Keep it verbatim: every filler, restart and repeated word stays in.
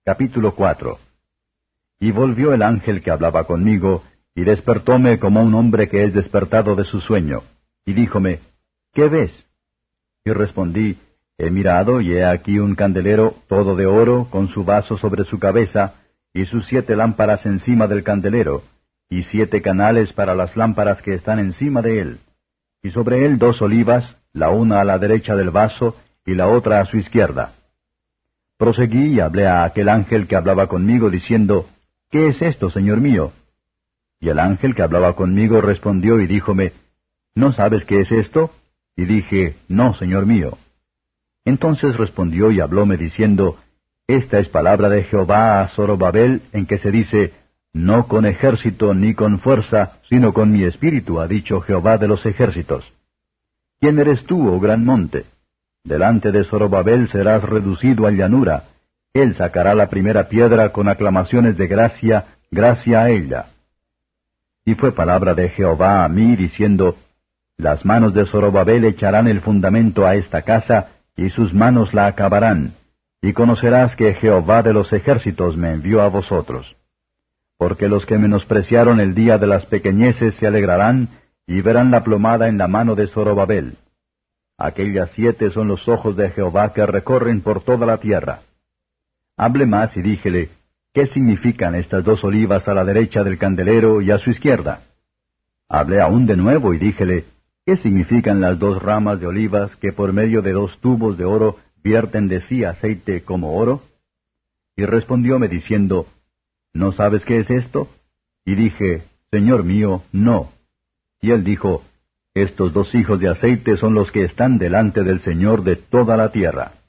Capítulo cuatro. Y volvió el ángel que hablaba conmigo, y despertóme como un hombre que es despertado de su sueño, y díjome, ¿qué ves? Y respondí, he mirado, y he aquí un candelero todo de oro, con su vaso sobre su cabeza, y sus siete lámparas encima del candelero, y siete canales para las lámparas que están encima de él, y sobre él dos olivas, la una a la derecha del vaso, y la otra a su izquierda. Proseguí y hablé a aquel ángel que hablaba conmigo, diciendo, ¿qué es esto, señor mío? Y el ángel que hablaba conmigo respondió y díjome, ¿no sabes qué es esto? Y dije, no, señor mío. Entonces respondió y hablóme diciendo, esta es palabra de Jehová a Zorobabel, en que se dice, no con ejército ni con fuerza, sino con mi espíritu, ha dicho Jehová de los ejércitos. ¿Quién eres tú, oh gran monte? Delante de Zorobabel serás reducido a llanura. Él sacará la primera piedra con aclamaciones de gracia, gracia a ella. Y fue palabra de Jehová a mí, diciendo, las manos de Zorobabel echarán el fundamento a esta casa, y sus manos la acabarán, y conocerás que Jehová de los ejércitos me envió a vosotros. Porque los que menospreciaron el día de las pequeñeces se alegrarán, y verán la plomada en la mano de Zorobabel. Aquellas siete son los ojos de Jehová que recorren por toda la tierra. Hablé más y díjele, ¿qué significan estas dos olivas a la derecha del candelero y a su izquierda? Hablé aún de nuevo y díjele, ¿qué significan las dos ramas de olivas que por medio de dos tubos de oro vierten de sí aceite como oro? Y respondióme diciendo, ¿no sabes qué es esto? Y dije, Señor mío, no. Y él dijo, estos dos hijos de aceite son los que están delante del Señor de toda la tierra.